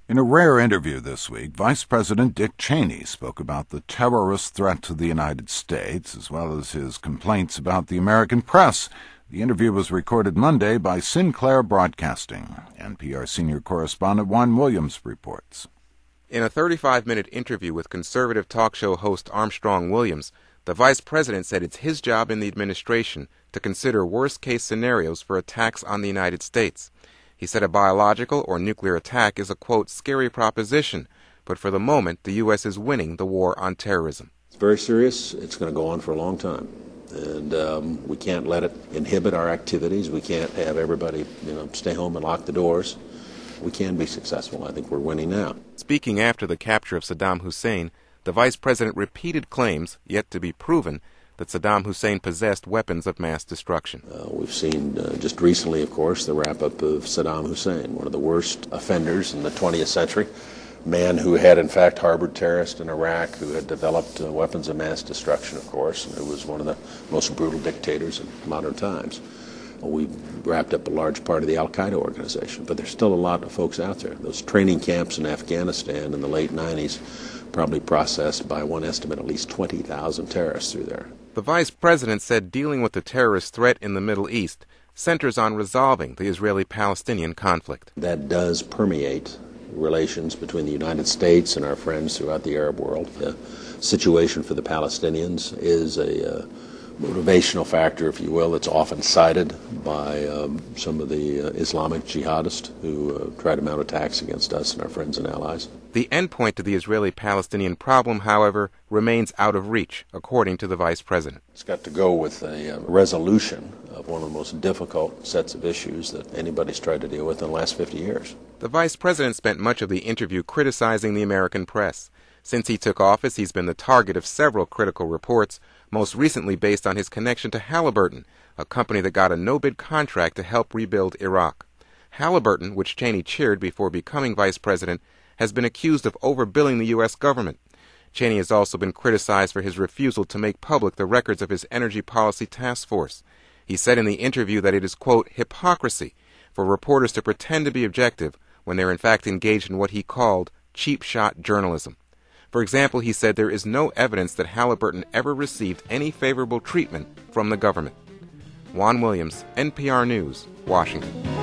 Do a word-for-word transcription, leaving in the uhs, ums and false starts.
In a rare interview this week, Vice President Dick Cheney spoke about the terrorist threat to the United States, as well as his complaints about the American press. The interview was recorded Monday by Sinclair Broadcasting. N P R senior correspondent Juan Williams reports. In a thirty-five minute interview with conservative talk show host Armstrong Williams, the vice president said it's his job in the administration to consider worst-case scenarios for attacks on the United States. He said a biological or nuclear attack is a, quote, scary proposition, but for the moment, the U S is winning the war on terrorism. It's very serious. It's going to go on for a long time. And um, we can't let it inhibit our activities. We can't have everybody, you know, stay home and lock the doors. We can be successful. I think we're winning now. Speaking after the capture of Saddam Hussein, the vice president repeated claims, yet to be proven, that Saddam Hussein possessed weapons of mass destruction. Uh, we've seen uh, just recently, of course, the wrap-up of Saddam Hussein, one of the worst offenders in the twentieth century, a man who had, in fact, harbored terrorists in Iraq, who had developed uh, weapons of mass destruction, of course, and who was one of the most brutal dictators in modern times. Well, we wrapped up a large part of the al-Qaeda organization, but there's still a lot of folks out there. Those training camps in Afghanistan in the late nineties probably processed, by one estimate, at least twenty thousand terrorists through there. The vice president said dealing with the terrorist threat in the Middle East centers on resolving the Israeli-Palestinian conflict. That does permeate relations between the United States and our friends throughout the Arab world. The situation for the Palestinians is a uh, motivational factor, if you will. It's often cited by um, some of the uh, Islamic jihadists who uh, try to mount attacks against us and our friends and allies. The endpoint to the Israeli-Palestinian problem, however, remains out of reach, according to the vice president. It's got to go with a uh, resolution of one of the most difficult sets of issues that anybody's tried to deal with in the last fifty years. The vice president spent much of the interview criticizing the American press. Since he took office, he's been the target of several critical reports, most recently based on his connection to Halliburton, a company that got a no-bid contract to help rebuild Iraq. Halliburton, which Cheney cheered before becoming vice president, has been accused of overbilling the U S government. Cheney has also been criticized for his refusal to make public the records of his energy policy task force. He said in the interview that it is, quote, hypocrisy for reporters to pretend to be objective when they're in fact engaged in what he called cheap shot journalism. For example, he said there is no evidence that Halliburton ever received any favorable treatment from the government. Juan Williams, N P R News, Washington.